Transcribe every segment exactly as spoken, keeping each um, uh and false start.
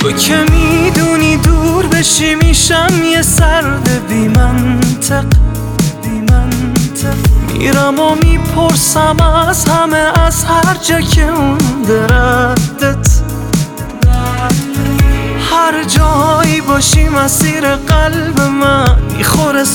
تو که میدونی دور بشی میشم یه سرد بی منطق بی منطق میرم و میپرسم از همه، از هر جا که مونده ردت. هر جایی باشی مسیر قلب من میخوره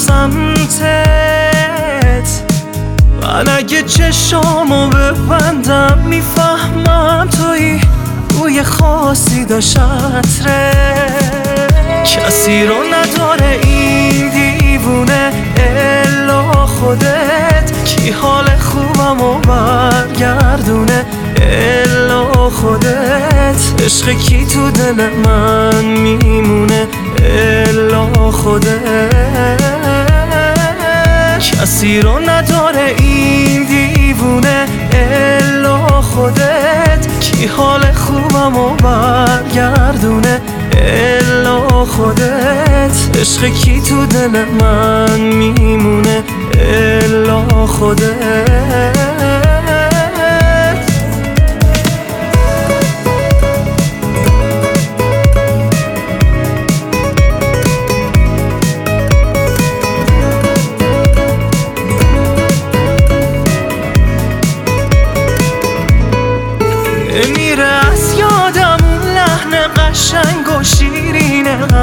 سمتت. من اگه چشامو ببندم میفهمم توی بوی خاصی داشت عطره. کسی رو نداره این دیوونه الا خودت، کی حال خوبم و برگردونه الا خودت. عشق کی تو دل من میمونه الا خودت. کسی رو نداره این دیوونه الا خودت، کی حال خوبم و برگردونه الا خودت. عشق کی تو دل من میمونه الا خودت. میره از یادم اون لحن قشنگ و شیرین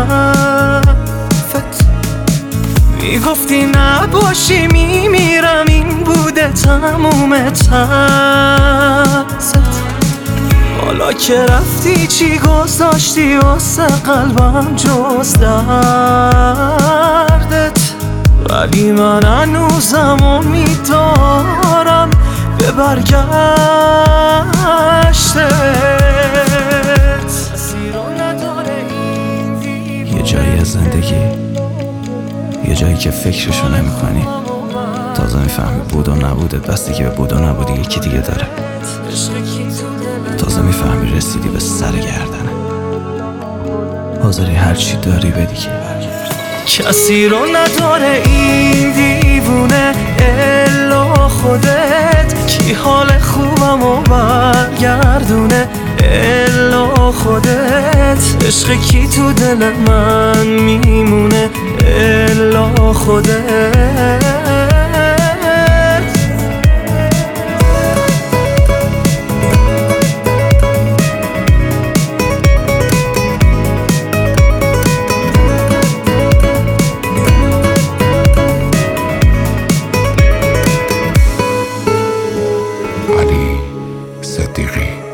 حرفت. میگفتی نباشی میمیرم، این بوده تموم ترست. حالا که رفتی چی گذاشتی واسه قلبم جز دردت؟ ولی من هنوزم امیدوارم به برگشتت. یه جایی از زندگی، یه جایی که فکرشو نمی کنی، تازه میفهمی بود و نبودت بسته که به بود و نبودی یکی دیگه داره. تازه میفهمی رسیدی به سر گردنه، حاضری هرچی داری بدی که کسی رو نداره این دیوونه الا خودت، کی حال خوبم و برگردونه الا خودت. عشق کی تو دل من میمونه الا خودت. علی صدیقی.